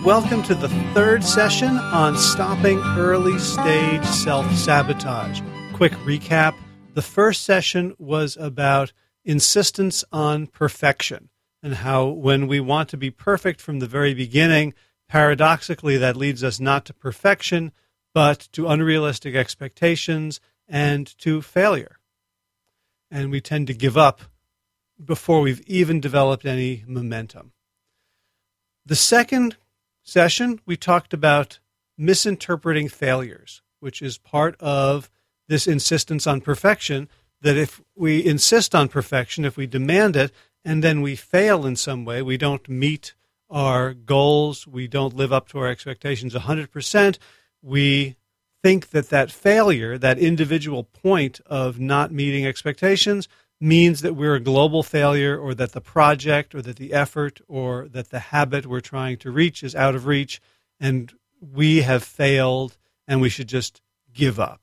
welcome to the third session on stopping early-stage self-sabotage. Quick recap. The first session was about insistence on perfection and how when we want to be perfect from the very beginning, paradoxically that leads us not to perfection, but to unrealistic expectations and to failure. And we tend to give up before we've even developed any momentum. The second session, we talked about misinterpreting failures, which is part of this insistence on perfection, that if we insist on perfection, if we demand it, and then we fail in some way, we don't meet our goals, we don't live up to our expectations 100%, we think that that failure, that individual point of not meeting expectations, means that we're a global failure, or that the project or that the effort or that the habit we're trying to reach is out of reach and we have failed and we should just give up.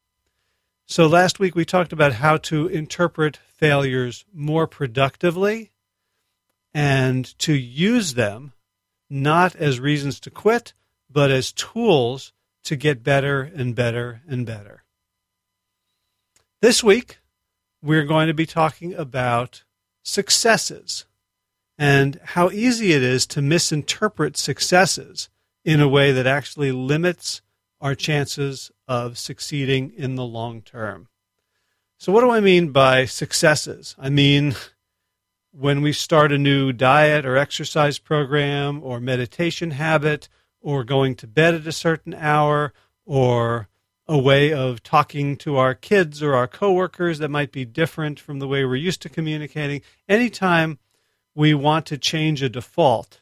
So last week we talked about how to interpret failures more productively and to use them not as reasons to quit, but as tools to get better and better and better. This week, we're going to be talking about successes and how easy it is to misinterpret successes in a way that actually limits our chances of succeeding in the long term. So what do I mean by successes? I mean, when we start a new diet or exercise program or meditation habit or going to bed at a certain hour or a way of talking to our kids or our coworkers that might be different from the way we're used to communicating. Anytime we want to change a default,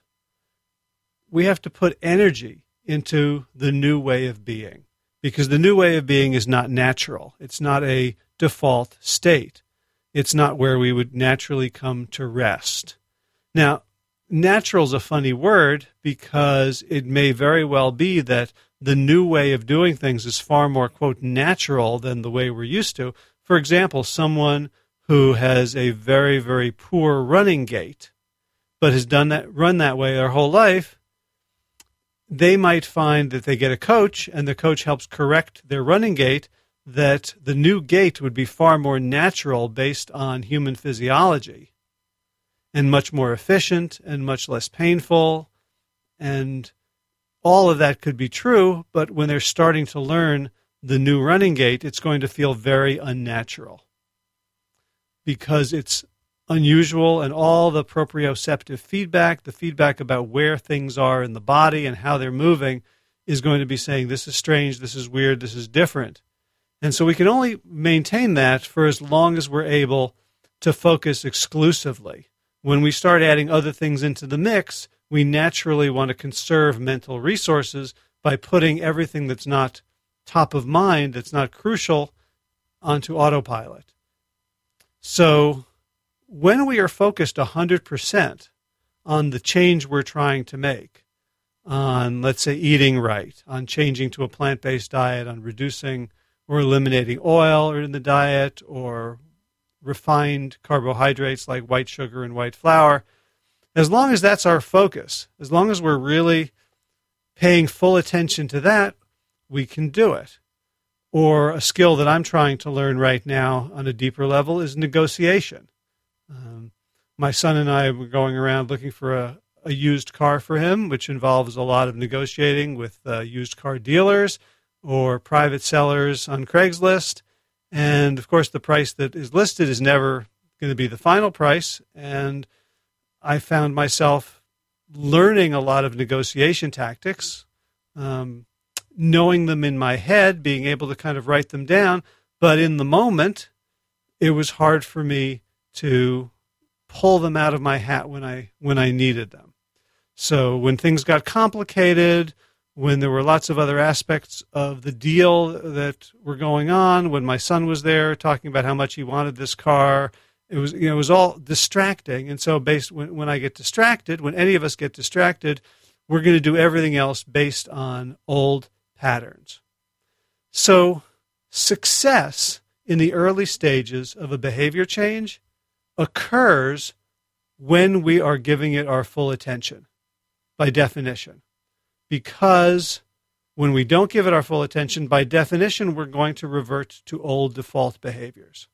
we have to put energy into the new way of being, because the new way of being is not natural. It's not a default state. It's not where we would naturally come to rest. Now, natural is a funny word because it may very well be that the new way of doing things is far more, quote, natural than the way we're used to. For example, someone who has a very, very poor running gait, but has run that way their whole life, they might find that they get a coach and the coach helps correct their running gait, that the new gait would be far more natural based on human physiology and much more efficient and much less painful. And all of that could be true, but when they're starting to learn the new running gait, it's going to feel very unnatural because it's unusual, and all the proprioceptive feedback, the feedback about where things are in the body and how they're moving, is going to be saying, this is strange, this is weird, this is different. And so we can only maintain that for as long as we're able to focus exclusively. When we start adding other things into the mix, we naturally want to conserve mental resources by putting everything that's not top of mind, that's not crucial, onto autopilot. So when we are focused 100% on the change we're trying to make, on, let's say, eating right, on changing to a plant-based diet, on reducing or eliminating oil in the diet, or refined carbohydrates like white sugar and white flour, as long as that's our focus, as long as we're really paying full attention to that, we can do it. Or a skill that I'm trying to learn right now on a deeper level is negotiation. My son and I were going around looking for a used car for him, which involves a lot of negotiating with used car dealers or private sellers on Craigslist. And, of course, the price that is listed is never going to be the final price. And I found myself learning a lot of negotiation tactics, knowing them in my head, being able to kind of write them down. But in the moment, it was hard for me to pull them out of my hat when I needed them. So when things got complicated, when there were lots of other aspects of the deal that were going on, when my son was there talking about how much he wanted this car, it was all distracting. And so when I get distracted, when any of us get distracted, we're going to do everything else based on old patterns. So success in the early stages of a behavior change occurs when we are giving it our full attention, by definition. because when we don't give it our full attention, by definition, we're going to revert to old default behaviors.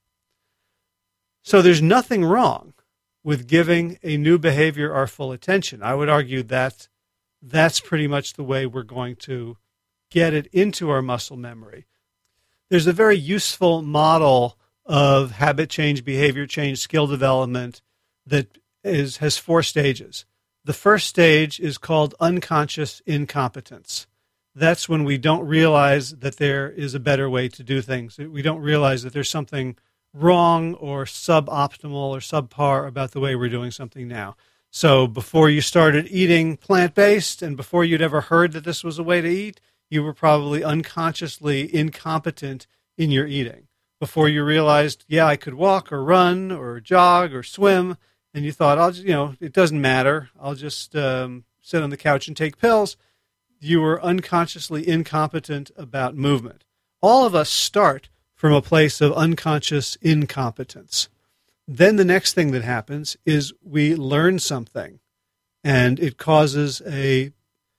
So there's nothing wrong with giving a new behavior our full attention. I would argue that that's pretty much the way we're going to get it into our muscle memory. There's a very useful model of habit change, behavior change, skill development that has 4 stages. The first stage is called unconscious incompetence. That's when we don't realize that there is a better way to do things. We don't realize that there's something wrong or suboptimal or subpar about the way we're doing something now. So before you started eating plant-based and before you'd ever heard that this was a way to eat, you were probably unconsciously incompetent in your eating. Before you realized, yeah, I could walk or run or jog or swim, and you thought, it doesn't matter. I'll just sit on the couch and take pills. You were unconsciously incompetent about movement. All of us start from a place of unconscious incompetence. Then the next thing that happens is we learn something, and it causes a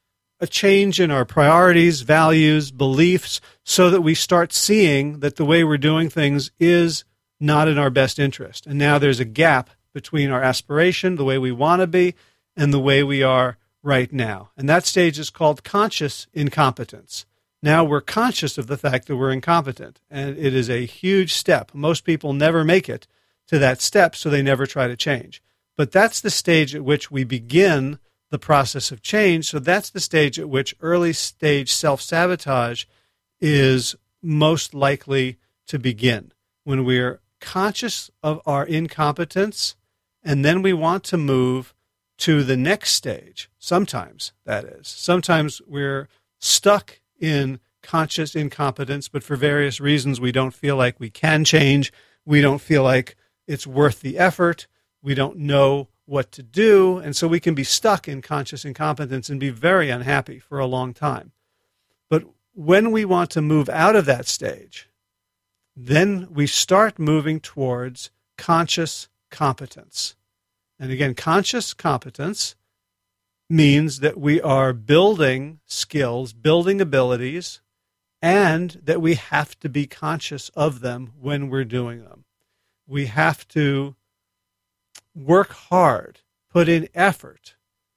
change in our priorities, values, beliefs, so that we start seeing that the way we're doing things is not in our best interest. And now there's a gap between our aspiration, the way we want to be, and the way we are right now. And that stage is called conscious incompetence. Now we're conscious of the fact that we're incompetent, and it is a huge step. Most people never make it to that step, so they never try to change. But that's the stage at which we begin the process of change. So that's the stage at which early stage self-sabotage is most likely to begin, when we're conscious of our incompetence, and then we want to move to the next stage. Sometimes, that is. Sometimes we're stuck in conscious incompetence, but for various reasons we don't feel like we can change. We don't feel like it's worth the effort. We don't know what to do, and so we can be stuck in conscious incompetence and be very unhappy for a long time. But when we want to move out of that stage, then we start moving towards conscious competence. And again, conscious competence means that we are building skills, building abilities, and that we have to be conscious of them when we're doing them. We have to work hard, put in effort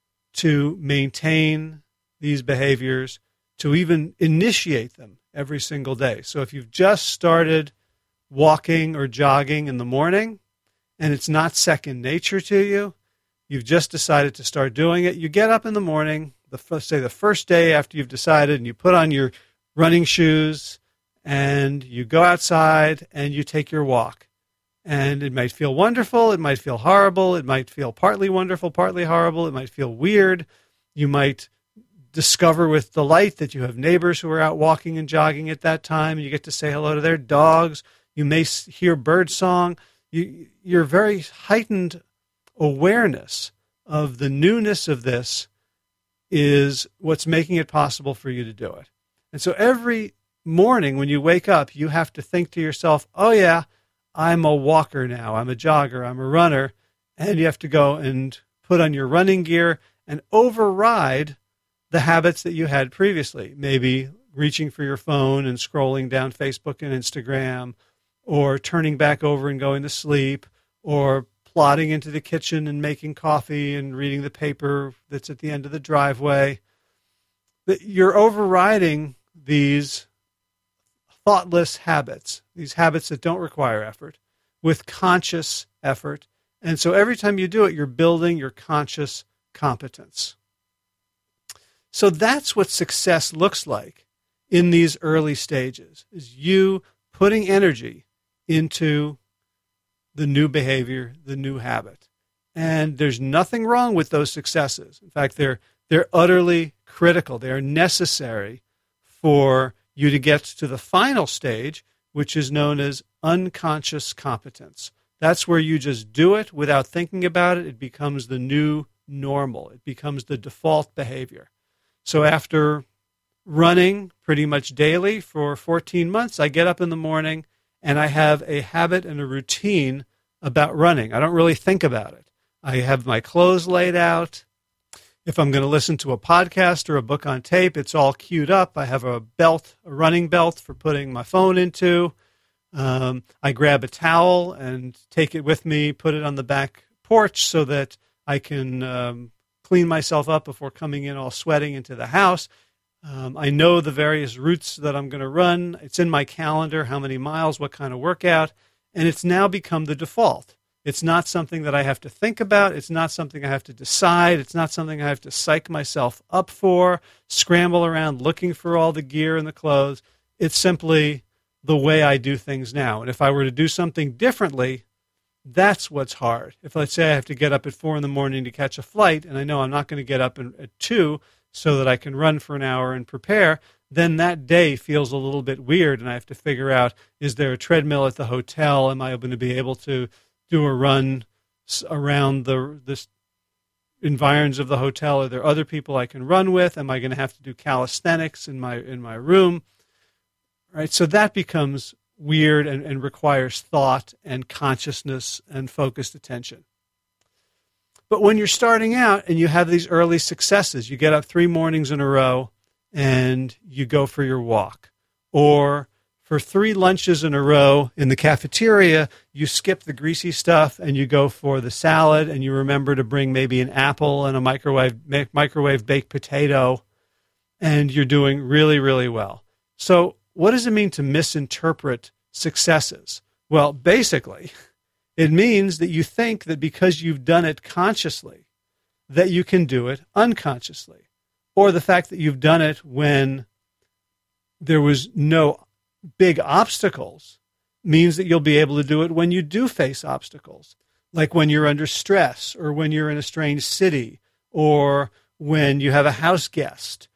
to maintain these behaviors, to even initiate them every single day. So if you've just started walking or jogging in the morning and it's not second nature to you, you've just decided to start doing it, you get up in the morning, the first day after you've decided, and you put on your running shoes and you go outside and you take your walk. And it might feel wonderful, it might feel horrible, it might feel partly wonderful, partly horrible, it might feel weird. You might discover with delight that you have neighbors who are out walking and jogging at that time, and you get to say hello to their dogs. You may hear bird song. Your very heightened awareness of the newness of this is what's making it possible for you to do it. And so every morning when you wake up, you have to think to yourself, oh yeah, I'm a walker now, I'm a jogger, I'm a runner, and you have to go and put on your running gear and override the habits that you had previously, maybe reaching for your phone and scrolling down Facebook and Instagram, or turning back over and going to sleep, or plodding into the kitchen and making coffee and reading the paper that's at the end of the driveway. You're overriding these thoughtless habits, these habits that don't require effort, with conscious effort. And so every time you do it, you're building your conscious competence. So that's what success looks like in these early stages, is you putting energy into the new behavior, the new habit. And there's nothing wrong with those successes. In fact, they're utterly critical. They are necessary for you to get to the final stage, which is known as unconscious competence. That's where you just do it without thinking about it. It becomes the new normal. It becomes the default behavior. So after running pretty much daily for 14 months, I get up in the morning and I have a habit and a routine about running. I don't really think about it. I have my clothes laid out. If I'm going to listen to a podcast or a book on tape, it's all queued up. I have a belt, a running belt for putting my phone into. I grab a towel and take it with me, put it on the back porch so that I can clean myself up before coming in all sweating into the house. I know the various routes that I'm going to run. It's in my calendar, how many miles, what kind of workout, and it's now become the default. It's not something that I have to think about. It's not something I have to decide. It's not something I have to psych myself up for, scramble around looking for all the gear and the clothes. It's simply the way I do things now. And if I were to do something differently, that's what's hard. If, let's say, I have to get up at 4 a.m. to catch a flight, and I know I'm not going to get up at 2 so that I can run for an hour and prepare, then that day feels a little bit weird, and I have to figure out, is there a treadmill at the hotel? Am I going to be able to do a run around the environs of the hotel? Are there other people I can run with? Am I going to have to do calisthenics in my room? Right, so that becomes weird and requires thought and consciousness and focused attention. But when you're starting out and you have these early successes, you get up 3 mornings in a row and you go for your walk. Or for 3 lunches in a row in the cafeteria, you skip the greasy stuff and you go for the salad, and you remember to bring maybe an apple and a microwave baked potato, and you're doing really, really well. So what does it mean to misinterpret successes? Well, basically, it means that you think that because you've done it consciously, that you can do it unconsciously. Or the fact that you've done it when there was no big obstacles means that you'll be able to do it when you do face obstacles, like when you're under stress, or when you're in a strange city, or when you have a house guest,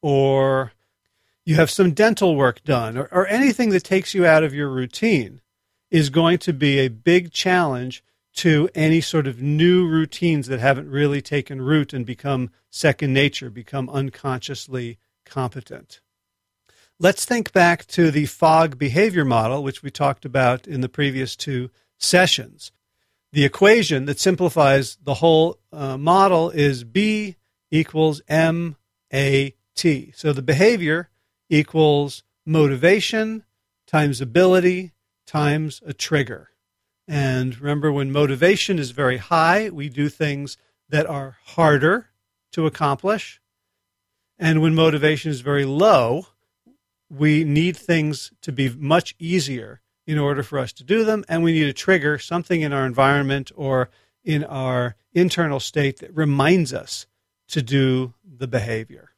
or you have some dental work done, or anything that takes you out of your routine is going to be a big challenge to any sort of new routines that haven't really taken root and become second nature, become unconsciously competent. Let's think back to the Fogg behavior model, which we talked about in the previous 2 sessions. The equation that simplifies the whole model is B equals MAT. So the behavior equals motivation times ability times a trigger. And remember, when motivation is very high, we do things that are harder to accomplish. And when motivation is very low, we need things to be much easier in order for us to do them, and we need a trigger, something in our environment or in our internal state that reminds us to do the behavior.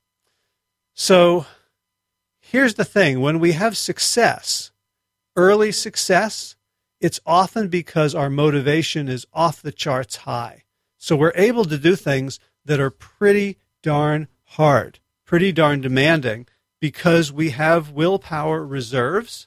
So here's the thing. When we have success, early success, it's often because our motivation is off the charts high. So we're able to do things that are pretty darn hard, pretty darn demanding, because we have willpower reserves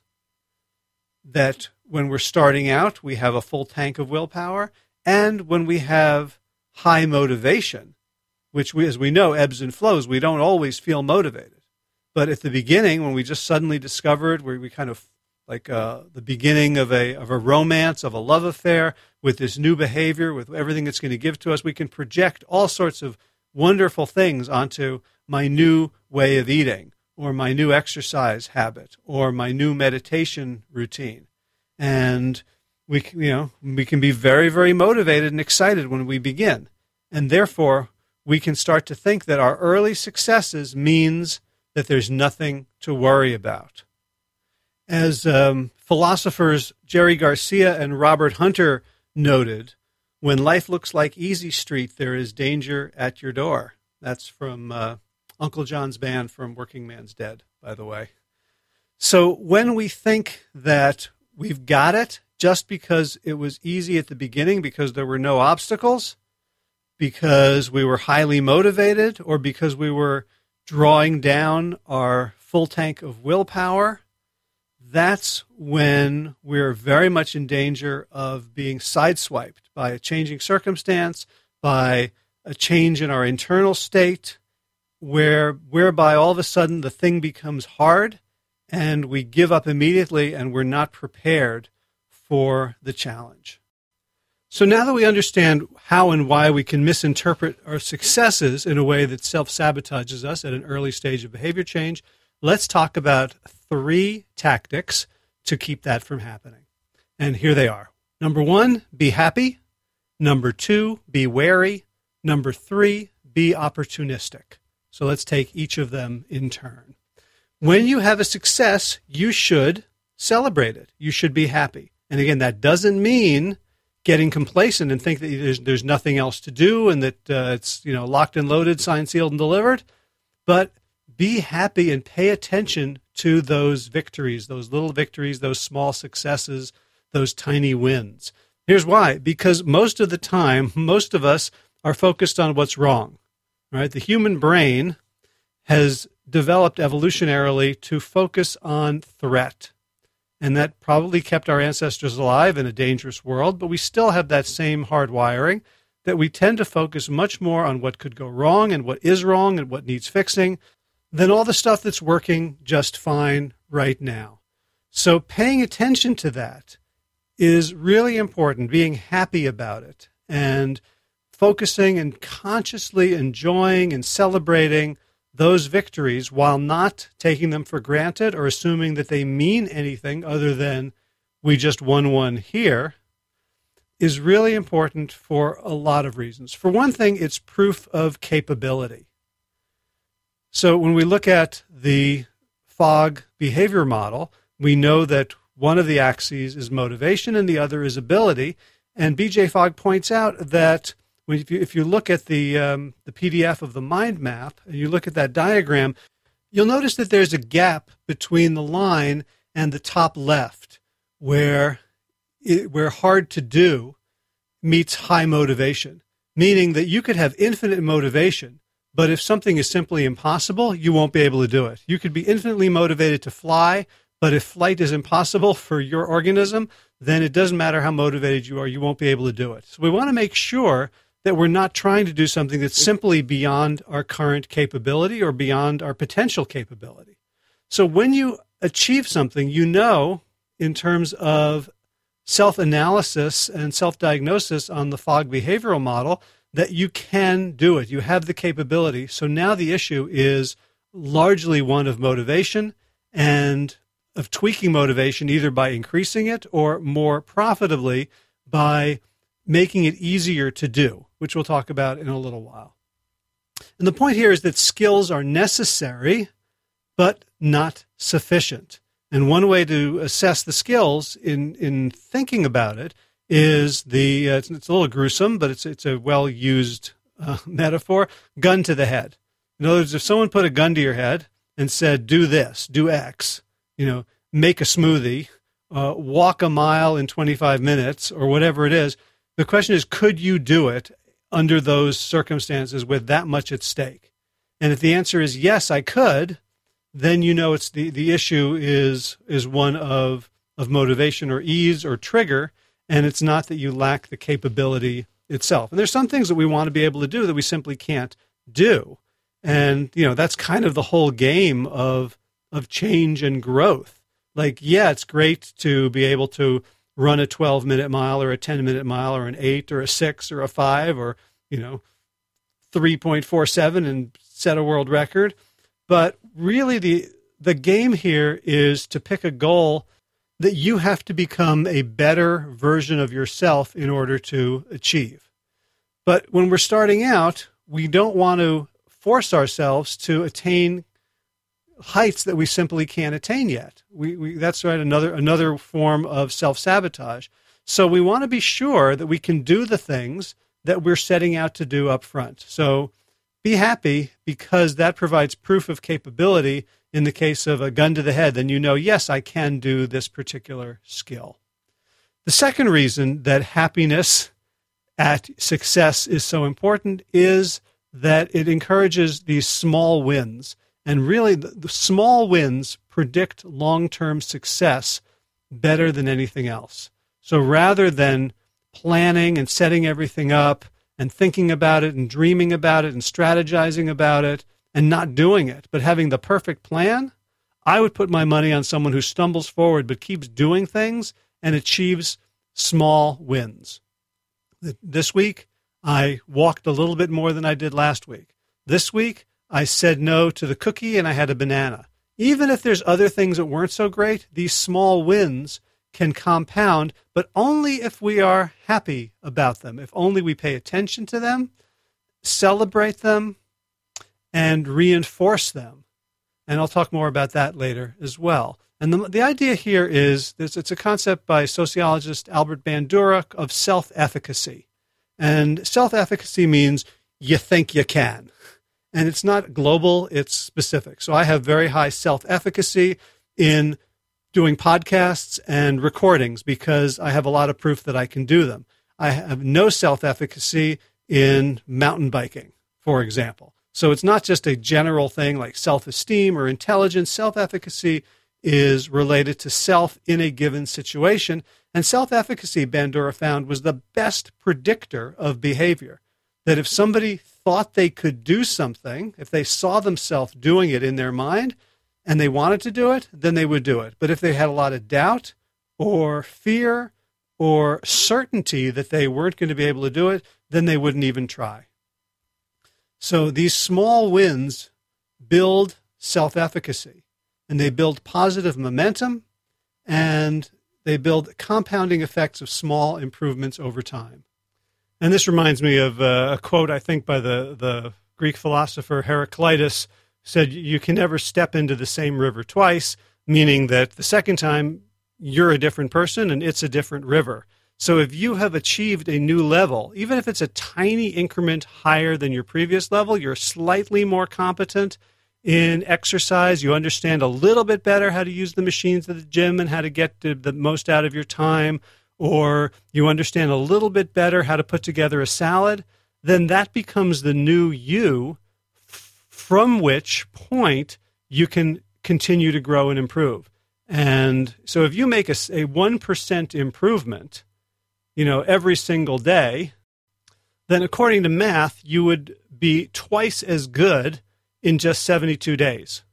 that when we're starting out, we have a full tank of willpower. And when we have high motivation, which as we know, ebbs and flows, we don't always feel motivated. But at the beginning, when we just suddenly discovered, where we kind of like the beginning of a romance, of a love affair, with this new behavior, with everything it's going to give to us, we can project all sorts of wonderful things onto my new way of eating, or my new exercise habit, or my new meditation routine. And we can be very, very motivated and excited when we begin. And therefore, we can start to think that our early successes means that there's nothing to worry about. As philosophers Jerry Garcia and Robert Hunter noted, when life looks like Easy Street, there is danger at your door. That's from Uncle John's band from Working Man's Dead, by the way. So when we think that we've got it just because it was easy at the beginning, because there were no obstacles, because we were highly motivated, or because we were drawing down our full tank of willpower, that's when we're very much in danger of being sideswiped by a changing circumstance, by a change in our internal state, whereby all of a sudden the thing becomes hard and we give up immediately and we're not prepared for the challenge. So now that we understand how and why we can misinterpret our successes in a way that self-sabotages us at an early stage of behavior change, let's talk about 3 tactics to keep that from happening. And here they are. Number 1, be happy. Number 2, be wary. Number 3, be opportunistic. So let's take each of them in turn. When you have a success, you should celebrate it. You should be happy. And again, that doesn't mean getting complacent and think that there's nothing else to do and that it's locked and loaded, signed, sealed, and delivered. But be happy and pay attention to those victories, those little victories, those small successes, those tiny wins. Here's why. Because most of the time, most of us are focused on what's wrong, right? The human brain has developed evolutionarily to focus on threat. And that probably kept our ancestors alive in a dangerous world, but we still have that same hardwiring that we tend to focus much more on what could go wrong and what is wrong and what needs fixing than all the stuff that's working just fine right now. So paying attention to that is really important, being happy about it and focusing and consciously enjoying and celebrating those victories while not taking them for granted or assuming that they mean anything other than we just won one here is really important for a lot of reasons. For one thing, it's proof of capability. So when we look at the FOG behavior model, we know that one of the axes is motivation and the other is ability. And BJ Fogg points out that if you look at the PDF of the mind map and you look at that diagram, you'll notice that there's a gap between the line and the top left where hard to do meets high motivation, meaning that you could have infinite motivation, but if something is simply impossible, you won't be able to do it. You could be infinitely motivated to fly, but if flight is impossible for your organism, then it doesn't matter how motivated you are, you won't be able to do it. So we want to make sure that we're not trying to do something that's simply beyond our current capability or beyond our potential capability. So when you achieve something, in terms of self-analysis and self-diagnosis on the FOG behavioral model, that you can do it. You have the capability. So now the issue is largely one of motivation and of tweaking motivation, either by increasing it or more profitably by making it easier to do, which we'll talk about in a little while. And the point here is that skills are necessary, but not sufficient. And one way to assess the skills in thinking about it is it's a little gruesome, but it's a well-used metaphor, gun to the head. In other words, if someone put a gun to your head and said, do this, do X, make a smoothie, walk a mile in 25 minutes, or whatever it is, the question is, could you do it under those circumstances with that much at stake? And if the answer is yes, I could, then it's the issue is one of motivation or ease or trigger, and it's not that you lack the capability itself. And there's some things that we want to be able to do that we simply can't do. And, that's kind of the whole game of change and growth. Like, yeah, it's great to be able to run a 12-minute mile or a 10-minute mile or an 8 or a 6 or a 5 or, 3.47 and set a world record. But really the game here is to pick a goal that you have to become a better version of yourself in order to achieve. But when we're starting out, we don't want to force ourselves to attain heights that we simply can't attain yet. That's right, another form of self-sabotage. So we want to be sure that we can do the things that we're setting out to do up front. So be happy, because that provides proof of capability. In the case of a gun to the head, then yes, I can do this particular skill. The second reason that happiness at success is so important is that it encourages these small wins. And really, the small wins predict long-term success better than anything else. So rather than planning and setting everything up and thinking about it and dreaming about it and strategizing about it and not doing it, but having the perfect plan, I would put my money on someone who stumbles forward but keeps doing things and achieves small wins. This week, I walked a little bit more than I did last week. This week, I said no to the cookie and I had a banana. Even if there's other things that weren't so great, these small wins can compound, but only if we are happy about them, if only we pay attention to them, celebrate them, and reinforce them. And I'll talk more about that later as well. And the idea here is, it's a concept by sociologist Albert Bandura of self-efficacy. And self-efficacy means you think you can. And it's not global, it's specific. So I have very high self-efficacy in doing podcasts and recordings because I have a lot of proof that I can do them. I have no self-efficacy in mountain biking, for example. So it's not just a general thing like self-esteem or intelligence. Self-efficacy is related to self in a given situation. And self-efficacy, Bandura found, was the best predictor of behavior. That if somebody thought they could do something, if they saw themselves doing it in their mind and they wanted to do it, then they would do it. But if they had a lot of doubt or fear or certainty that they weren't going to be able to do it, then they wouldn't even try. So these small wins build self-efficacy, and they build positive momentum, and they build compounding effects of small improvements over time. And this reminds me of a quote, I think, by the Greek philosopher Heraclitus, said, you can never step into the same river twice, meaning that the second time you're a different person and it's a different river. So if you have achieved a new level, even if it's a tiny increment higher than your previous level, you're slightly more competent in exercise, you understand a little bit better how to use the machines at the gym and how to get the most out of your time, or you understand a little bit better how to put together a salad, then that becomes the new you, from which point you can continue to grow and improve. And so if you make a 1% improvement, every single day, then according to math, you would be twice as good in just 72 days.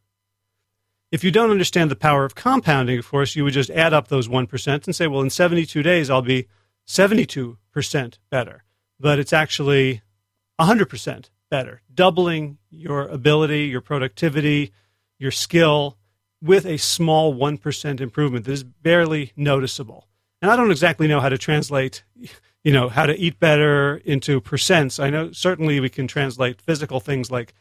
If you don't understand the power of compounding, of course, you would just add up those 1% and say, well, in 72 days, I'll be 72% better. But it's actually 100% better, doubling your ability, your productivity, your skill with a small 1% improvement that is barely noticeable. And I don't exactly know how to translate, how to eat better into percents. I know certainly we can translate physical things like,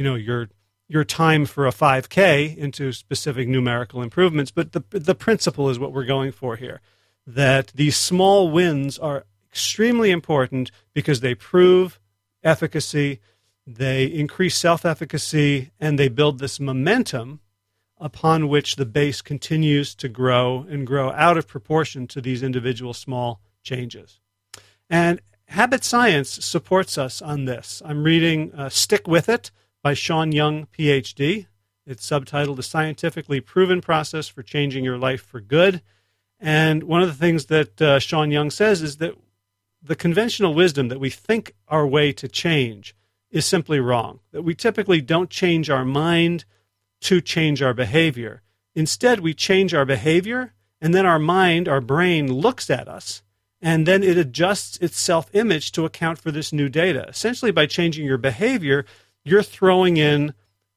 your time for a 5K into specific numerical improvements. But the principle is what we're going for here, that these small wins are extremely important because they prove efficacy, they increase self-efficacy, and they build this momentum upon which the base continues to grow and grow out of proportion to these individual small changes. And habit science supports us on this. I'm reading Stick With It by Sean Young, PhD. It's subtitled A Scientifically Proven Process for Changing Your Life for Good. And one of the things that Sean Young says is that the conventional wisdom that we think our way to change is simply wrong, that we typically don't change our mind to change our behavior. Instead, we change our behavior, and then our mind, our brain, looks at us, and then it adjusts its self-image to account for this new data. Essentially, by changing your behavior, you're throwing in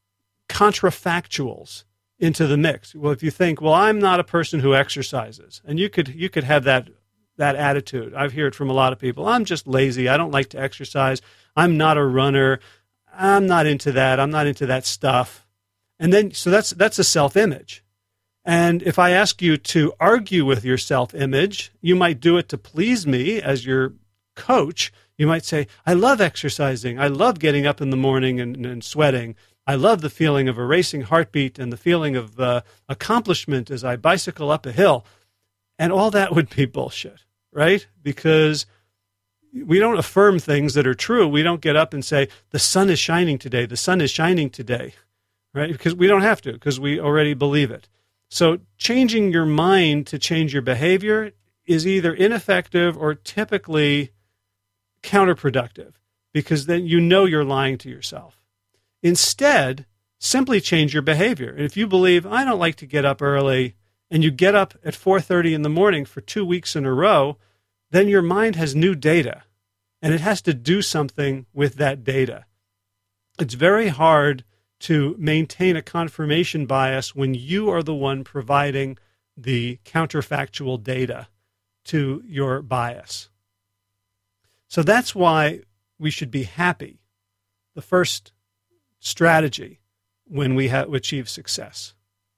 contrafactuals into the mix. Well, if you think, well, I'm not a person who exercises, and you could have that attitude. I've heard it from a lot of people. I'm just lazy. I don't like to exercise. I'm not a runner. I'm not into that. I'm not into that stuff. And then, so that's a self-image. And if I ask you to argue with your self-image, you might do it to please me as your coach. You might say, I love exercising. I love getting up in the morning and sweating. I love the feeling of a racing heartbeat and the feeling of accomplishment as I bicycle up a hill. And all that would be bullshit, right? Because we don't affirm things that are true. We don't get up and say, the sun is shining today. The sun is shining today, right? Because we don't have to, because we already believe it. So changing your mind to change your behavior is either ineffective or typically counterproductive, because then you're lying to yourself. Instead, simply change your behavior. And if you believe, I don't like to get up early, and you get up at 4:30 in the morning for 2 weeks in a row, then your mind has new data. and it has to do something with that data. It's very hard to maintain a confirmation bias when you are the one providing the counterfactual data to your bias. So that's why we should be happy, the first strategy when we achieve success.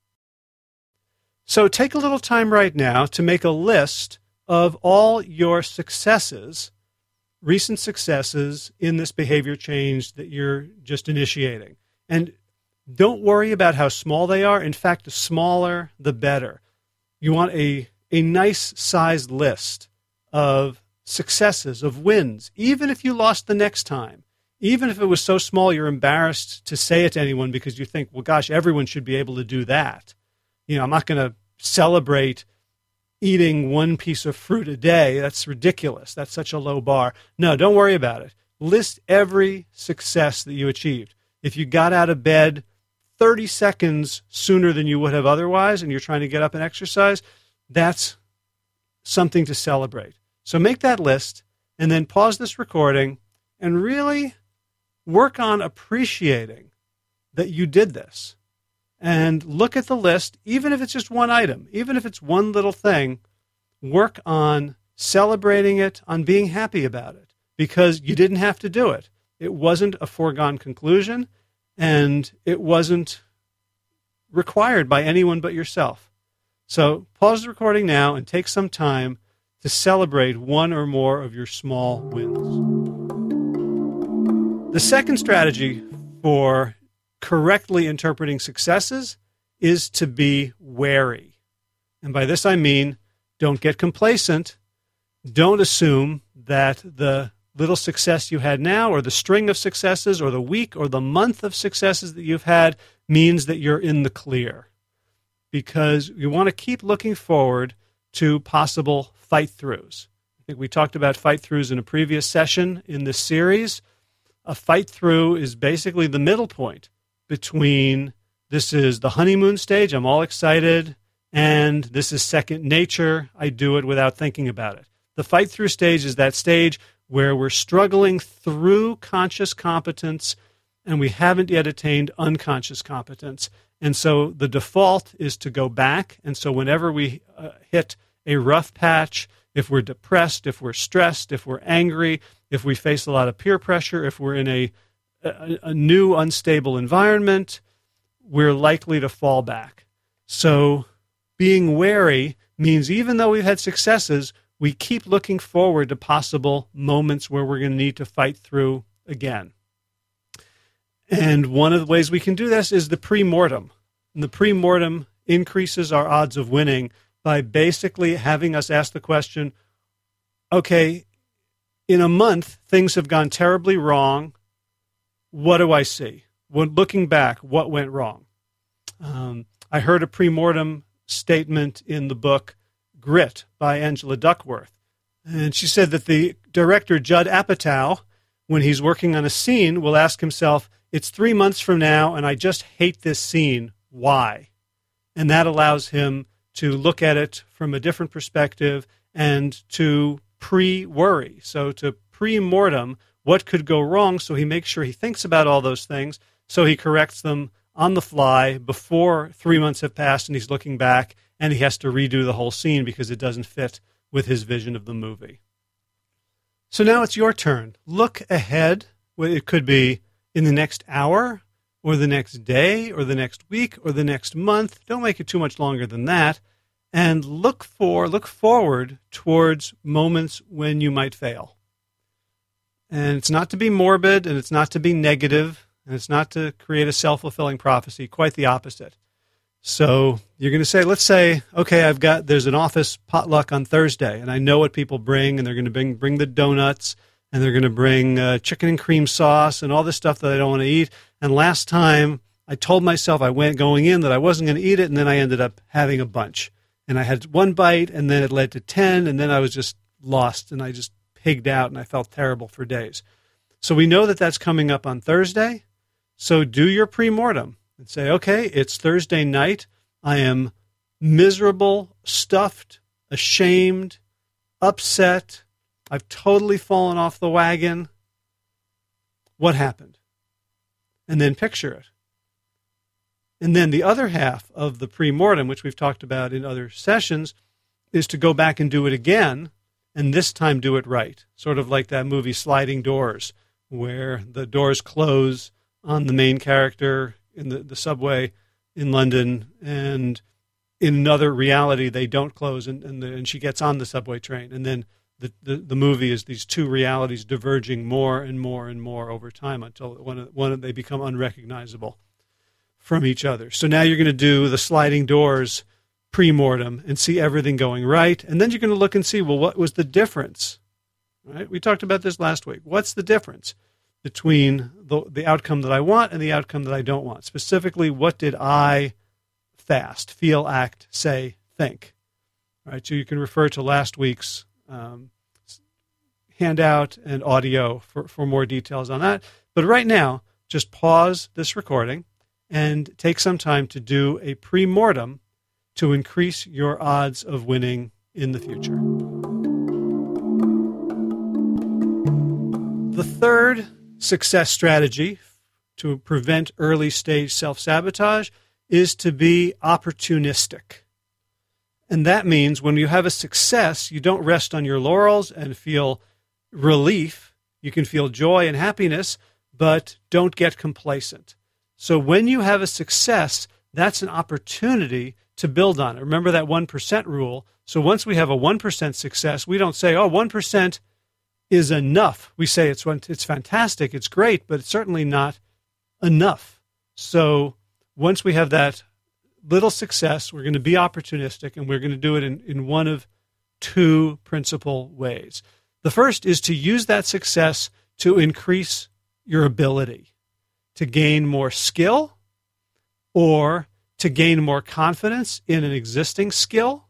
So take a little time right now to make a list of all your successes, recent successes in this behavior change that you're just initiating. And don't worry about how small they are. In fact, the smaller, the better. You want a nice sized list of successes, of wins, even if you lost the next time. Even if it was so small you're embarrassed to say it to anyone because you think, well, gosh, everyone should be able to do that. I'm not going to celebrate eating one piece of fruit a day. That's ridiculous. That's such a low bar. No, don't worry about it. List every success that you achieved. If you got out of bed 30 seconds sooner than you would have otherwise and you're trying to get up and exercise, that's something to celebrate. So make that list and then pause this recording and really work on appreciating that you did this. And look at the list, even if it's just one item, even if it's one little thing, work on celebrating it, on being happy about it, because you didn't have to do it. It wasn't a foregone conclusion, and it wasn't required by anyone but yourself. So pause the recording now and take some time to celebrate one or more of your small wins. The second strategy for correctly interpreting successes is to be wary. And by this I mean, don't get complacent. Don't assume that the little success you had now or the string of successes or the week or the month of successes that you've had means that you're in the clear. Because you want to keep looking forward to possible fight-throughs. I think we talked about fight-throughs in a previous session in this series. A fight-through is basically the middle point between this is the honeymoon stage, I'm all excited, and this is second nature, I do it without thinking about it. The fight-through stage is that stage where we're struggling through conscious competence and we haven't yet attained unconscious competence. And so the default is to go back. And so whenever we hit a rough patch, if we're depressed, if we're stressed, if we're angry, if we face a lot of peer pressure, if we're in a new unstable environment, we're likely to fall back. So being wary means even though we've had successes, we keep looking forward to possible moments where we're going to need to fight through again. And one of the ways we can do this is the pre-mortem. And the pre-mortem increases our odds of winning by basically having us ask the question, okay, in a month, things have gone terribly wrong. What do I see? When looking back, what went wrong? I heard a pre-mortem statement in the book Grit by Angela Duckworth. And she said that the director, Judd Apatow, when he's working on a scene, will ask himself, it's 3 months from now, and I just hate this scene. Why? And that allows him to look at it from a different perspective and to pre-worry. So to pre-mortem what could go wrong, so he makes sure he thinks about all those things, so he corrects them on the fly before 3 months have passed and he's looking back and he has to redo the whole scene because it doesn't fit with his vision of the movie. So now it's your turn. Look ahead. It could be in the next hour or the next day or the next week or the next month. Don't make it too much longer than that. And look forward towards moments when you might fail. And it's not to be morbid, and it's not to be negative, and it's not to create a self-fulfilling prophecy, quite the opposite. So you're going to say, let's say, okay, there's an office potluck on Thursday, and I know what people bring, and they're going to bring the donuts, and they're going to bring chicken and cream sauce and all this stuff that I don't want to eat. And last time, I told myself going in that I wasn't going to eat it, and then I ended up having a bunch. And I had one bite, and then it led to 10, and then I was just lost, and I just pigged out, and I felt terrible for days. So we know that that's coming up on Thursday. So do your pre-mortem and say, okay, it's Thursday night. I am miserable, stuffed, ashamed, upset. I've totally fallen off the wagon. What happened? And then picture it. And then the other half of the pre-mortem, which we've talked about in other sessions, is to go back and do it again, and this time do it right. Sort of like that movie Sliding Doors, where the doors close on the main character in the subway in London, and in another reality they don't close, and she gets on the subway train. And then the movie is these two realities diverging more and more and more over time until they become unrecognizable from each other. So now you're going to do the Sliding Doors pre-mortem and see everything going right. And then you're going to look and see, well, what was the difference? Right? We talked about this last week. What's the difference between the outcome that I want and the outcome that I don't want? Specifically, what did I fast, feel, act, say, think? All right, so you can refer to last week's handout and audio for more details on that. But right now, just pause this recording and take some time to do a pre-mortem to increase your odds of winning in the future. The third success strategy to prevent early stage self-sabotage is to be opportunistic. And that means when you have a success, you don't rest on your laurels and feel relief. You can feel joy and happiness, but don't get complacent. So when you have a success, that's an opportunity to build on it. Remember that 1% rule. So once we have a 1% success, we don't say, 1% is enough. We say it's fantastic, it's great, but it's certainly not enough. So once we have that little success, we're going to be opportunistic, and we're going to do it in one of two principal ways. The first is to use that success to increase your ability, to gain more skill, or to gain more confidence in an existing skill.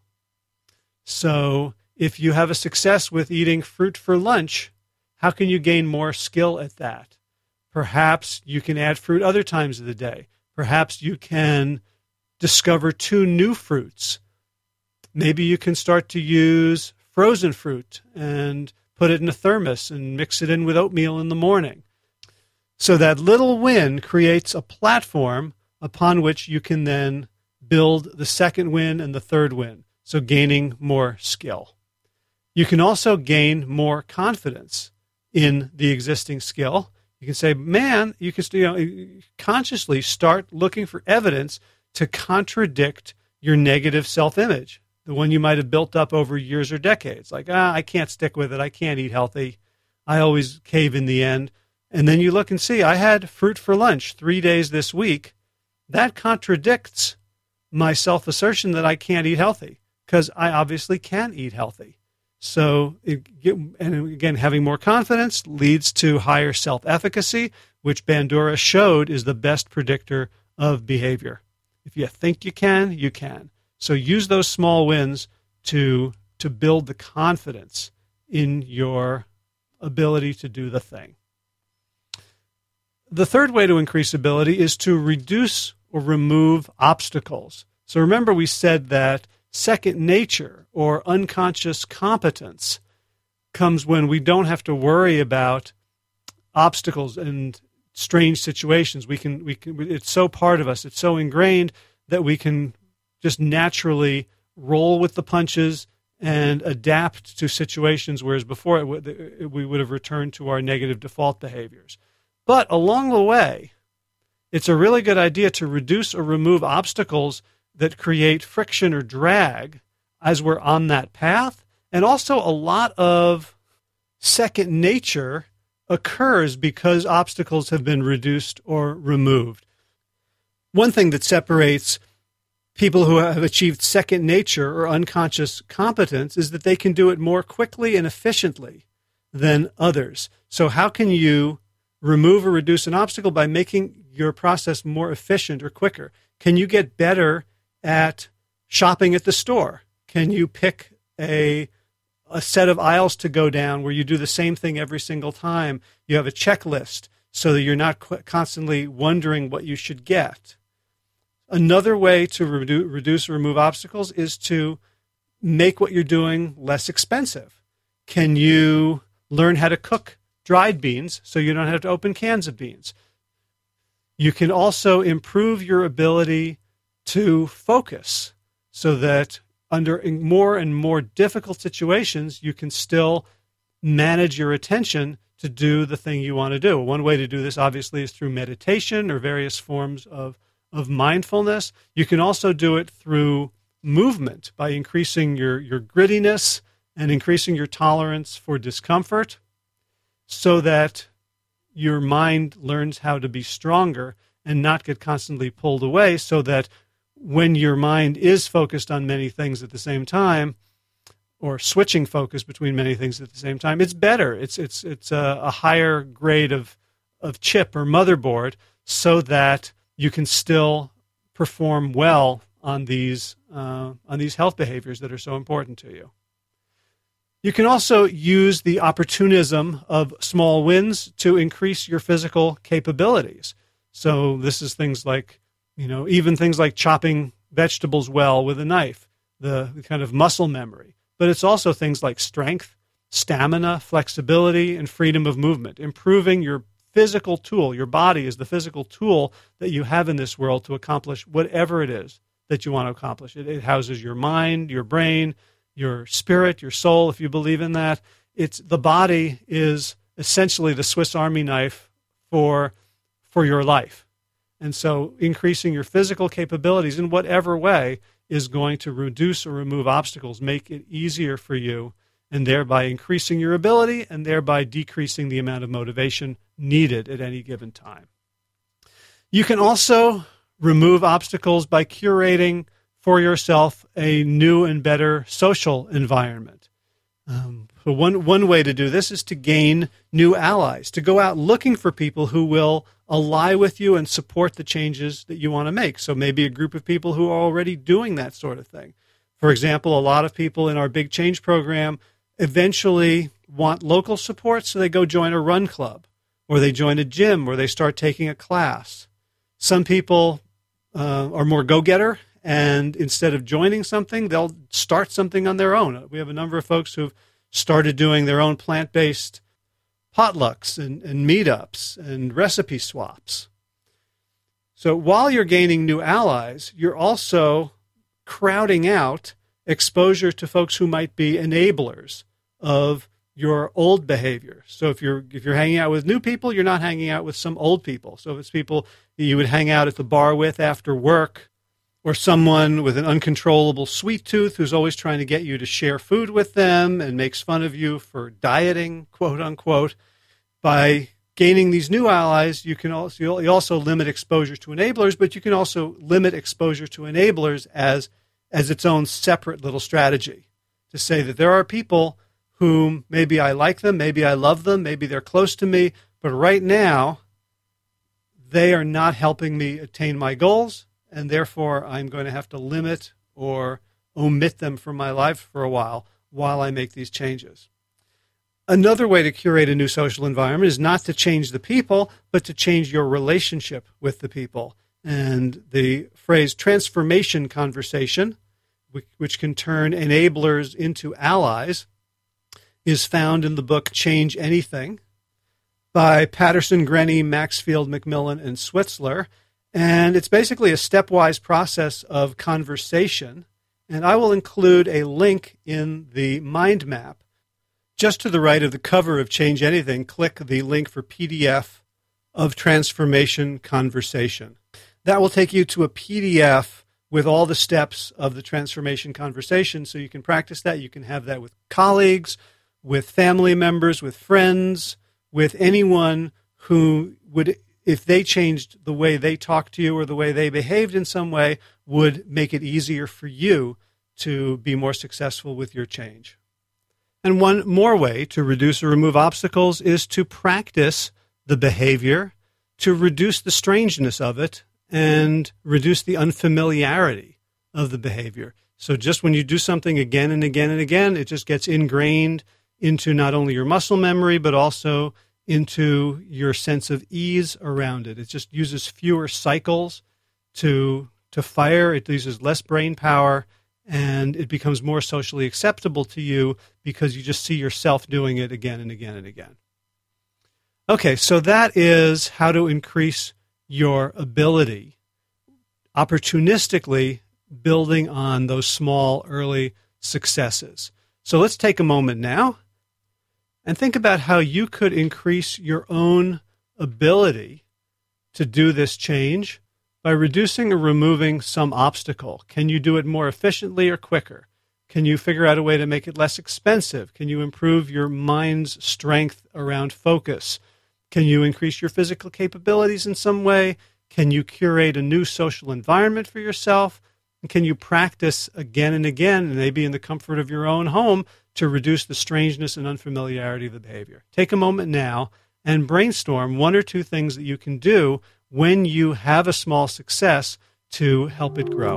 So if you have a success with eating fruit for lunch, how can you gain more skill at that? Perhaps you can add fruit other times of the day. Perhaps you can discover 2 new fruits. Maybe you can start to use frozen fruit and put it in a thermos and mix it in with oatmeal in the morning. So that little win creates a platform upon which you can then build the second win and the third win, so gaining more skill. You can also gain more confidence in the existing skill. You can say, you can consciously start looking for evidence to contradict your negative self-image, the one you might have built up over years or decades. Like, I can't stick with it. I can't eat healthy. I always cave in the end. And then you look and see, I had fruit for lunch 3 days this week. That contradicts my self-assertion that I can't eat healthy, because I obviously can eat healthy. So, and again, having more confidence leads to higher self-efficacy, which Bandura showed is the best predictor of behavior. If you think you can, you can. So use those small wins to build the confidence in your ability to do the thing. The third way to increase ability is to reduce or remove obstacles. So remember, we said that second nature or unconscious competence comes when we don't have to worry about obstacles and strange situations. We can it's so part of us, it's so ingrained that we can just naturally roll with the punches and adapt to situations, whereas before we would have returned to our negative default behaviors. But along the way, it's a really good idea to reduce or remove obstacles that create friction or drag as we're on that path. And also a lot of second nature occurs because obstacles have been reduced or removed. One thing that separates people who have achieved second nature or unconscious competence is that they can do it more quickly and efficiently than others. So how can you remove or reduce an obstacle? By making your process more efficient or quicker. Can you get better at shopping at the store? Can you pick a set of aisles to go down where you do the same thing every single time? You have a checklist so that you're not constantly wondering what you should get. Another way to reduce or remove obstacles is to make what you're doing less expensive. Can you learn how to cook dried beans so you don't have to open cans of beans? You can also improve your ability to focus so that under more and more difficult situations, you can still manage your attention to do the thing you want to do. One way to do this, obviously, is through meditation or various forms of mindfulness. You can also do it through movement by increasing your grittiness and increasing your tolerance for discomfort so that your mind learns how to be stronger and not get constantly pulled away, so that when your mind is focused on many things at the same time, or switching focus between many things at the same time, it's better. It's a higher grade of chip or motherboard, so that you can still perform well on these health behaviors that are so important to you. You can also use the opportunism of small wins to increase your physical capabilities. So this is things like, even things like chopping vegetables well with a knife, the kind of muscle memory. But it's also things like strength, stamina, flexibility, and freedom of movement, improving your physical tool. Your body is the physical tool that you have in this world to accomplish whatever it is that you want to accomplish. It houses your mind, your brain, your spirit, your soul, if you believe in that. The body is essentially the Swiss Army knife for your life. And so increasing your physical capabilities in whatever way is going to reduce or remove obstacles, make it easier for you, and thereby increasing your ability and thereby decreasing the amount of motivation needed at any given time. You can also remove obstacles by curating for yourself a new and better social environment. So one way to do this is to gain new allies, to go out looking for people who will ally with you and support the changes that you want to make. So maybe a group of people who are already doing that sort of thing. For example, a lot of people in our Big Change program eventually want local support, so they go join a run club, or they join a gym, or they start taking a class. Some people are more go-getter, and instead of joining something, they'll start something on their own. We have a number of folks who've started doing their own plant-based potlucks and meetups and recipe swaps. So while you're gaining new allies, you're also crowding out exposure to folks who might be enablers of your old behavior. So if you're hanging out with new people, you're not hanging out with some old people. So if it's people you would hang out at the bar with after work, or someone with an uncontrollable sweet tooth who's always trying to get you to share food with them and makes fun of you for dieting, quote unquote. By gaining these new allies, you also limit exposure to enablers, but you can also limit exposure to enablers as its own separate little strategy, to say that there are people whom maybe I like them, maybe I love them, maybe they're close to me, but right now they are not helping me attain my goals, and therefore I'm going to have to limit or omit them from my life for a while I make these changes. Another way to curate a new social environment is not to change the people, but to change your relationship with the people. And the phrase transformation conversation, which can turn enablers into allies, is found in the book Change Anything by Patterson, Grenny, Maxfield, McMillan, and Switzler. And it's basically a stepwise process of conversation. And I will include a link in the mind map. Just to the right of the cover of Change Anything, click the link for PDF of Transformation Conversation. That will take you to a PDF with all the steps of the transformation conversation, so you can practice that. You can have that with colleagues, with family members, with friends, with anyone who would, if they changed the way they talk to you or the way they behaved in some way, would make it easier for you to be more successful with your change. And one more way to reduce or remove obstacles is to practice the behavior, to reduce the strangeness of it, and reduce the unfamiliarity of the behavior. So just when you do something again and again and again, it just gets ingrained into not only your muscle memory, but also into your sense of ease around it. It just uses fewer cycles to fire. It uses less brain power, and it becomes more socially acceptable to you because you just see yourself doing it again and again and again. Okay, so that is how to increase your ability, opportunistically building on those small early successes. So let's take a moment now and think about how you could increase your own ability to do this change by reducing or removing some obstacle. Can you do it more efficiently or quicker? Can you figure out a way to make it less expensive? Can you improve your mind's strength around focus? Can you increase your physical capabilities in some way? Can you curate a new social environment for yourself? And can you practice again and again, and maybe in the comfort of your own home, to reduce the strangeness and unfamiliarity of the behavior? Take a moment now and brainstorm one or two things that you can do when you have a small success to help it grow.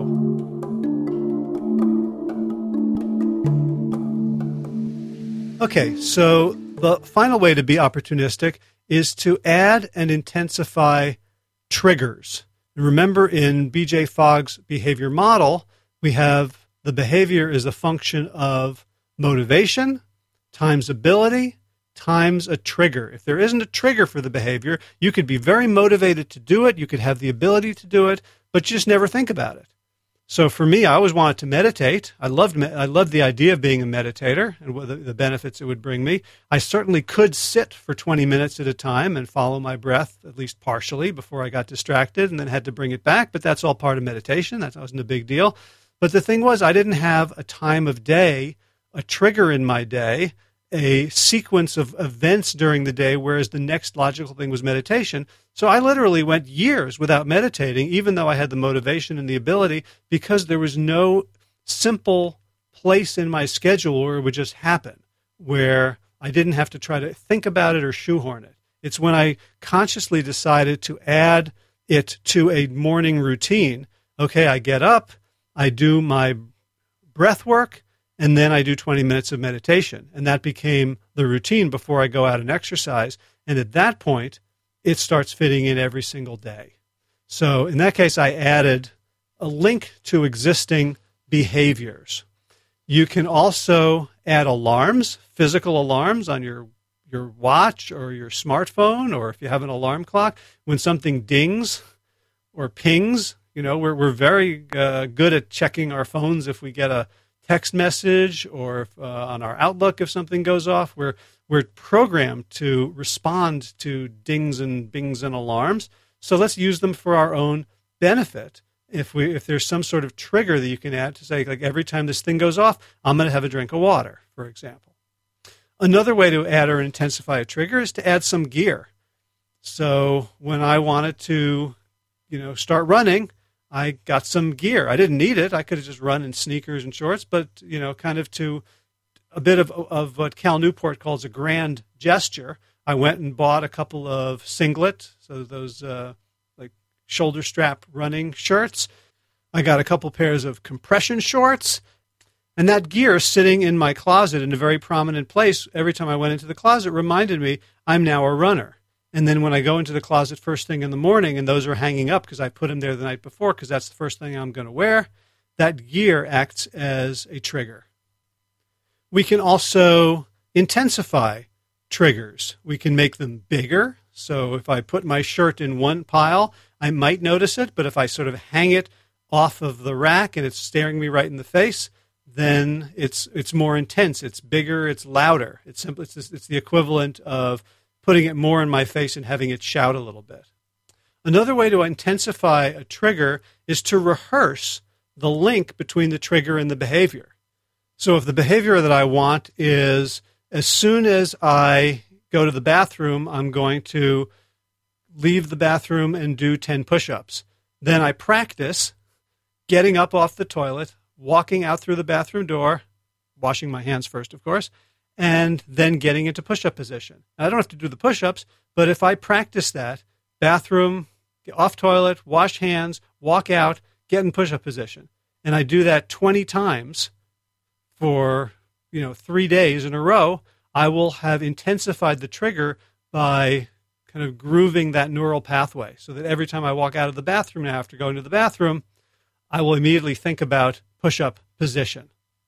Okay, so the final way to be opportunistic is to add and intensify triggers. Remember, in B.J. Fogg's behavior model, we have the behavior is a function of motivation times ability times a trigger. If there isn't a trigger for the behavior, you could be very motivated to do it, you could have the ability to do it, but you just never think about it. So for me, I always wanted to meditate. I loved the idea of being a meditator and the benefits it would bring me. I certainly could sit for 20 minutes at a time and follow my breath, at least partially, before I got distracted and then had to bring it back. But that's all part of meditation. That wasn't a big deal. But the thing was, I didn't have a time of day, a trigger in my day, a sequence of events during the day, whereas the next logical thing was meditation. So I literally went years without meditating, even though I had the motivation and the ability, because there was no simple place in my schedule where it would just happen, where I didn't have to try to think about it or shoehorn it. It's when I consciously decided to add it to a morning routine. Okay, I get up, I do my breath work, and then I do 20 minutes of meditation. And that became the routine before I go out and exercise. And at that point, it starts fitting in every single day. So in that case, I added a link to existing behaviors. You can also add alarms, physical alarms on your watch or your smartphone, or if you have an alarm clock. When something dings or pings, we're very good at checking our phones if we get a text message, or on our Outlook if something goes off. We're programmed to respond to dings and bings and alarms. So let's use them for our own benefit. If there's some sort of trigger that you can add to say, like, every time this thing goes off, I'm going to have a drink of water, for example. Another way to add or intensify a trigger is to add some gear. So when I wanted to, start running, I got some gear. I didn't need it. I could have just run in sneakers and shorts, but, kind of to a bit of what Cal Newport calls a grand gesture, I went and bought a couple of singlet, so those like shoulder strap running shirts. I got a couple pairs of compression shorts, and that gear sitting in my closet in a very prominent place. Every time I went into the closet, reminded me I'm now a runner. And then when I go into the closet first thing in the morning, and those are hanging up because I put them there the night before because that's the first thing I'm going to wear, that gear acts as a trigger. We can also intensify triggers. We can make them bigger. So if I put my shirt in one pile, I might notice it, but if I sort of hang it off of the rack and it's staring me right in the face, then it's more intense. It's bigger. It's louder. It's the equivalent of putting it more in my face and having it shout a little bit. Another way to intensify a trigger is to rehearse the link between the trigger and the behavior. So if the behavior that I want is, as soon as I go to the bathroom, I'm going to leave the bathroom and do 10 push-ups, then I practice getting up off the toilet, walking out through the bathroom door, washing my hands first, of course, and then getting into push-up position. Now, I don't have to do the push-ups, but if I practice that, bathroom, get off toilet, wash hands, walk out, get in push-up position, and I do that 20 times for 3 days in a row, I will have intensified the trigger by kind of grooving that neural pathway so that every time I walk out of the bathroom now after going to the bathroom, I will immediately think about push-up position.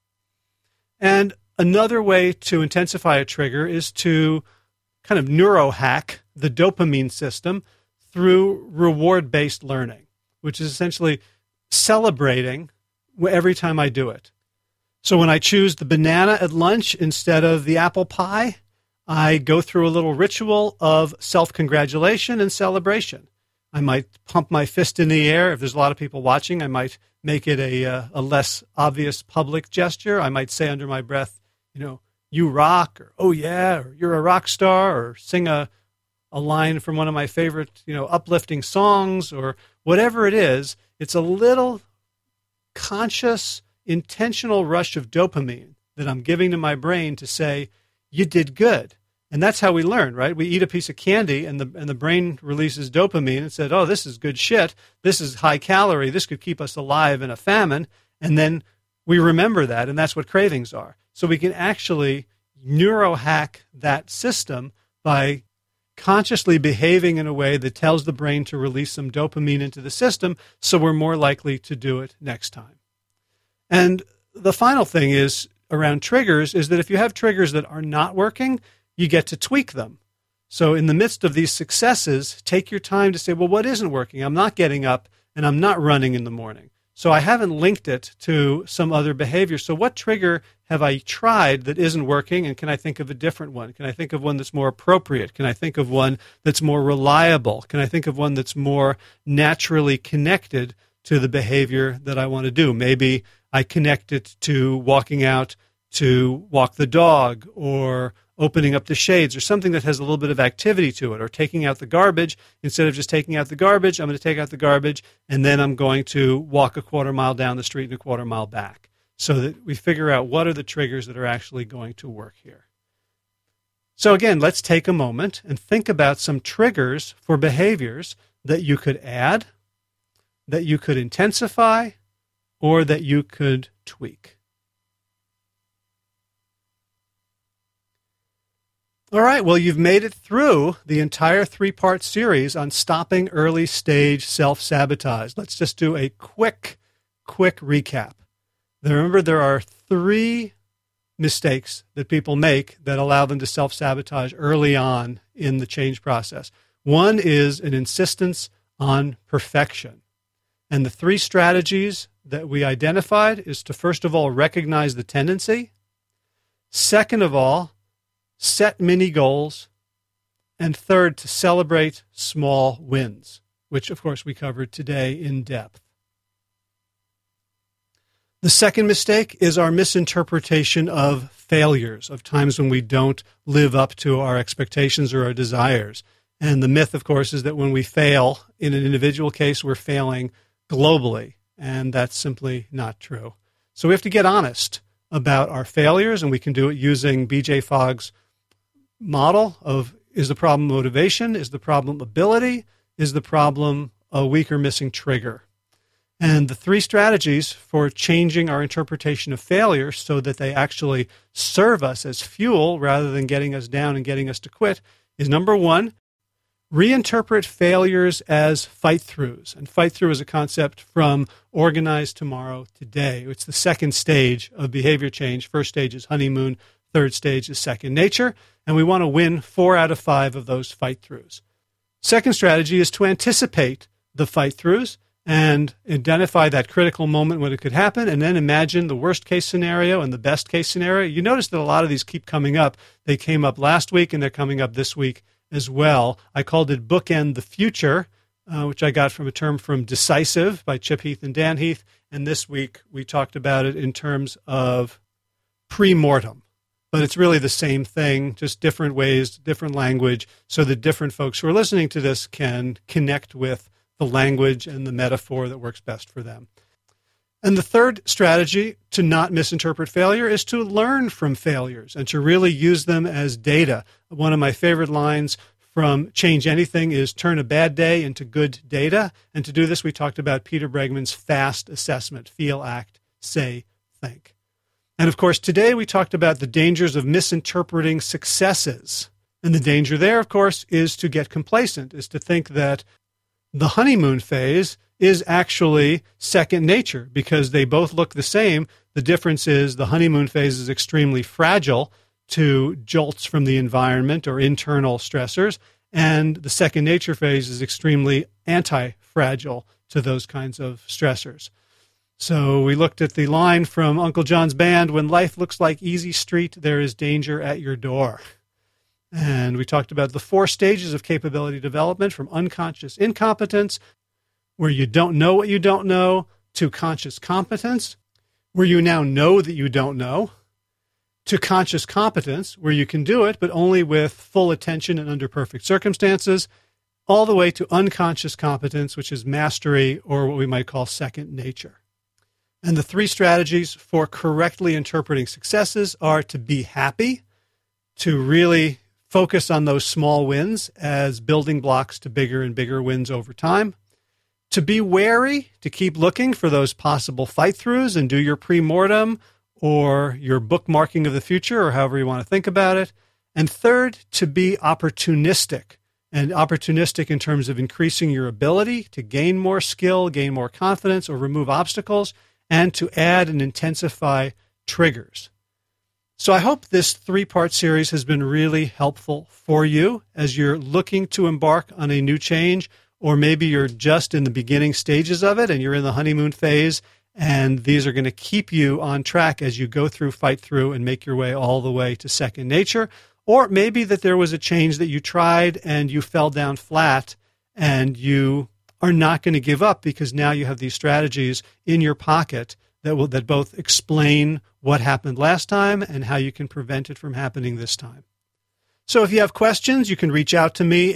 And another way to intensify a trigger is to kind of neurohack the dopamine system through reward-based learning, which is essentially celebrating every time I do it. So when I choose the banana at lunch instead of the apple pie, I go through a little ritual of self-congratulation and celebration. I might pump my fist in the air. If there's a lot of people watching, I might make it a less obvious public gesture. I might say under my breath, you rock, or oh yeah, or you're a rock star, or sing a line from one of my favorite, uplifting songs, or whatever it is. It's a little conscious, intentional rush of dopamine that I'm giving to my brain to say, you did good. And that's how we learn, right? We eat a piece of candy and the brain releases dopamine and said, oh, this is good shit. This is high calorie. This could keep us alive in a famine. And then we remember that, and that's what cravings are. So we can actually neurohack that system by consciously behaving in a way that tells the brain to release some dopamine into the system, so we're more likely to do it next time. And the final thing is around triggers is that if you have triggers that are not working, you get to tweak them. So in the midst of these successes, take your time to say, well, what isn't working? I'm not getting up and I'm not running in the morning. So I haven't linked it to some other behavior. So what trigger have I tried that isn't working? And can I think of a different one? Can I think of one that's more appropriate? Can I think of one that's more reliable? Can I think of one that's more naturally connected to the behavior that I want to do? Maybe I connect it to walking out to walk the dog, or opening up the shades, or something that has a little bit of activity to it, or taking out the garbage. Instead of just taking out the garbage, I'm going to take out the garbage, and then I'm going to walk a quarter mile down the street and a quarter mile back, so that we figure out what are the triggers that are actually going to work here. So again, let's take a moment and think about some triggers for behaviors that you could add, that you could intensify, or that you could tweak. All right, well, you've made it through the entire 3-part series on stopping early-stage self-sabotage. Let's just do a quick recap. Remember, there are 3 mistakes that people make that allow them to self-sabotage early on in the change process. One is an insistence on perfection. And the 3 strategies that we identified is to, first of all, recognize the tendency. Second of all, set mini goals, and third, to celebrate small wins, which, of course, we covered today in depth. The second mistake is our misinterpretation of failures, of times when we don't live up to our expectations or our desires. And the myth, of course, is that when we fail in an individual case, we're failing globally, and that's simply not true. So we have to get honest about our failures, and we can do it using B.J. Fogg's model of, is the problem motivation? Is the problem ability? Is the problem a weak or missing trigger? And the 3 strategies for changing our interpretation of failure so that they actually serve us as fuel rather than getting us down and getting us to quit is, number 1, reinterpret failures as fight-throughs. And fight-through is a concept from Organize Tomorrow Today. It's the second stage of behavior change. First stage is honeymoon. Third stage is second nature, and we want to win 4 out of 5 of those fight-throughs. Second strategy is to anticipate the fight-throughs and identify that critical moment when it could happen, and then imagine the worst-case scenario and the best-case scenario. You notice that a lot of these keep coming up. They came up last week, and they're coming up this week as well. I called it Bookend the Future, which I got from a term from Decisive by Chip Heath and Dan Heath, and this week we talked about it in terms of pre-mortem. But it's really the same thing, just different ways, different language, so that different folks who are listening to this can connect with the language and the metaphor that works best for them. And the third strategy to not misinterpret failure is to learn from failures and to really use them as data. One of my favorite lines from Change Anything is turn a bad day into good data. And to do this, we talked about Peter Bregman's FAST assessment: feel, act, say, think. And of course, today we talked about the dangers of misinterpreting successes. And the danger there, of course, is to get complacent, is to think that the honeymoon phase is actually second nature because they both look the same. The difference is the honeymoon phase is extremely fragile to jolts from the environment or internal stressors, and the second nature phase is extremely anti-fragile to those kinds of stressors. So we looked at the line from Uncle John's Band, when life looks like easy street, there is danger at your door. And we talked about the 4 stages of capability development, from unconscious incompetence, where you don't know what you don't know, to conscious competence, where you now know that you don't know, to conscious competence, where you can do it, but only with full attention and under perfect circumstances, all the way to unconscious competence, which is mastery, or what we might call second nature. And the 3 strategies for correctly interpreting successes are to be happy, to really focus on those small wins as building blocks to bigger and bigger wins over time, to be wary, to keep looking for those possible fight-throughs and do your pre-mortem or your bookmarking of the future, or however you want to think about it. And third, to be opportunistic, and opportunistic in terms of increasing your ability to gain more skill, gain more confidence, or remove obstacles, and to add and intensify triggers. So I hope this 3-part series has been really helpful for you as you're looking to embark on a new change, or maybe you're just in the beginning stages of it and you're in the honeymoon phase, and these are going to keep you on track as you go through, fight through, and make your way all the way to second nature. Or maybe that there was a change that you tried and you fell down flat, and you are not going to give up because now you have these strategies in your pocket that both explain what happened last time and how you can prevent it from happening this time. So if you have questions, you can reach out to me,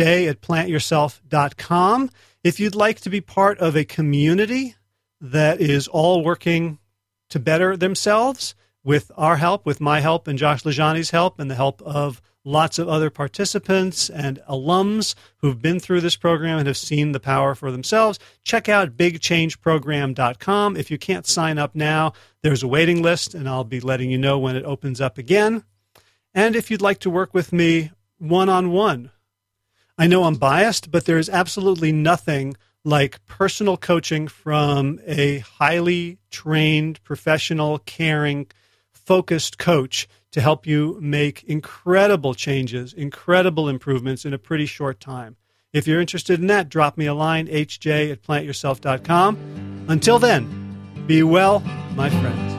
hj@plantyourself.com. If you'd like to be part of a community that is all working to better themselves with our help, with my help and Josh LaJaunie's help, and the help of lots of other participants and alums who've been through this program and have seen the power for themselves, check out bigchangeprogram.com. If you can't sign up now, there's a waiting list, and I'll be letting you know when it opens up again. And if you'd like to work with me one-on-one, I know I'm biased, but there is absolutely nothing like personal coaching from a highly trained, professional, caring, focused coach to help you make incredible changes, incredible improvements in a pretty short time. If you're interested in that, drop me a line, hj@plantyourself.com. Until then, be well, my friends.